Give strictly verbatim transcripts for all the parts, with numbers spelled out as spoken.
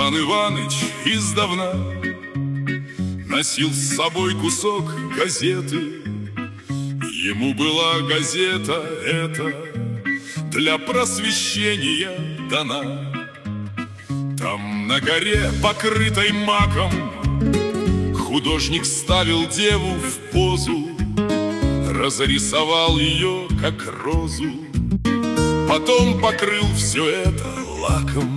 Иван Иваныч издавна носил с собой кусок газеты. Ему была газета эта для просвещения дана. Там на горе, покрытой маком, художник ставил деву в позу, разрисовал ее, как розу, потом покрыл все это лаком.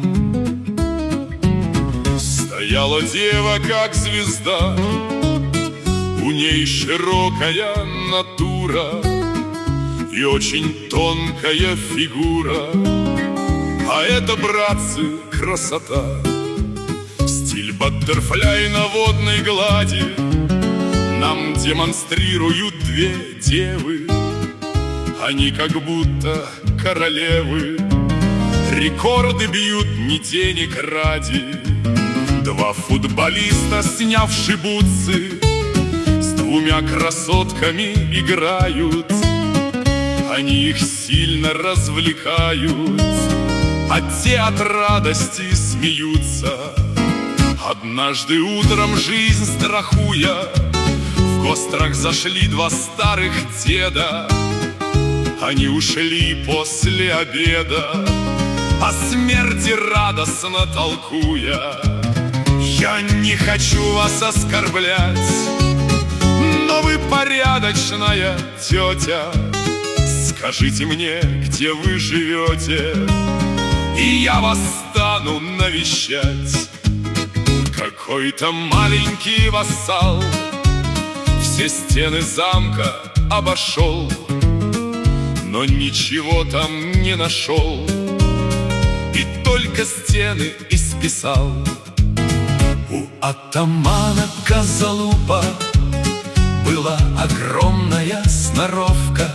Стояла дева, как звезда, у ней широкая натура и очень тонкая фигура. А это, братцы, красота. Стиль баттерфляй на водной глади нам демонстрируют две девы. Они как будто королевы, рекорды бьют не денег ради. Два футболиста, снявши бутсы, с двумя красотками играют. Они их сильно развлекают, а те от радости смеются. Однажды утром, жизнь страхуя, в гострах зашли два старых деда. Они ушли после обеда, о смерти радостно толкуя. Я не хочу вас оскорблять, но вы порядочная тетя. Скажите мне, где вы живете, и я вас стану навещать. Какой-то маленький вассал все стены замка обошел, но ничего там не нашел, и только стены исписал. У атамана Козлупа была огромная сноровка,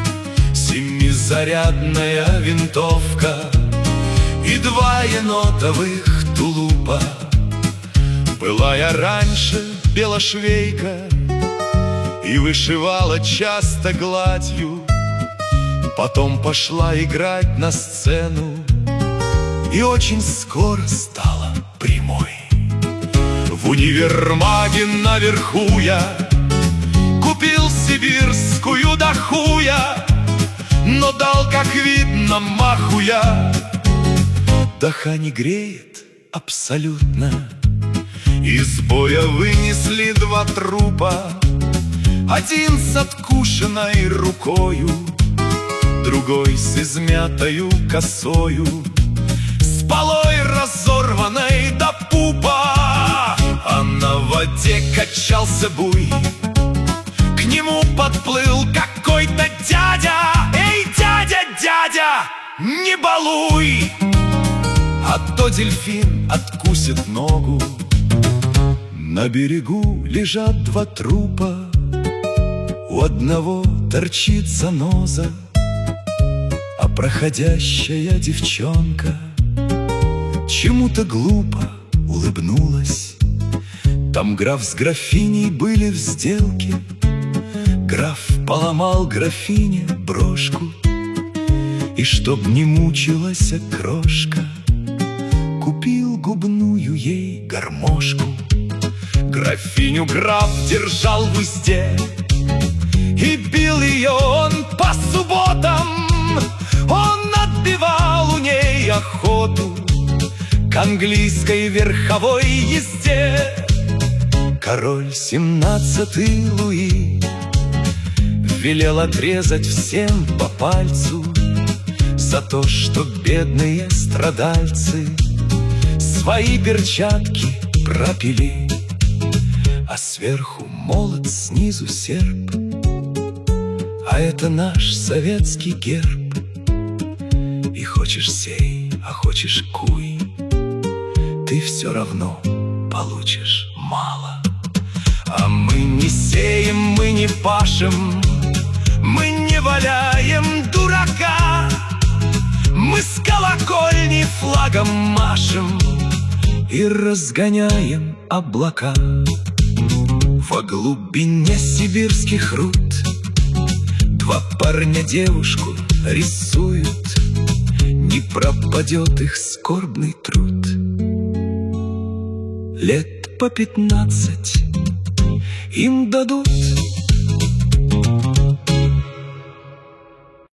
семизарядная винтовка и два енотовых тулупа. Была я раньше белошвейка и вышивала часто гладью, потом пошла играть на сцену и очень скоро стала прямой. В универмаге наверху я купил сибирскую дахуя, но дал, как видно, маху я. Даха не греет абсолютно. Из боя вынесли два трупа, один с откушенной рукою, другой с измятою косою, с полой разорванной до пупа. А на воде качался буй, к нему подплыл какой-то дядя. Эй, дядя, дядя, не балуй, а то дельфин откусит ногу. На берегу лежат два трупа, у одного торчит заноза, а проходящая девчонка чему-то глупо улыбнулась. Там граф с графиней были в сделке, граф поломал графине брошку, и чтоб не мучилась крошка, купил губную ей гармошку. Графиню граф держал в узде, и бил ее он по субботам. Он отбивал у ней охоту к английской верховой езде. Король семнадцатый Луи велел отрезать всем по пальцу за то, что бедные страдальцы свои перчатки пропили. А сверху молот, снизу серп, а это наш советский герб. И хочешь сей, а хочешь куй, ты все равно получишь мало. А мы не сеем, мы не пашем, мы не валяем дурака. Мы с колокольни флагом машем и разгоняем облака. Во глубине сибирских руд два парня девушку рисуют, не пропадет их скорбный труд. лет по пятнадцать им дадут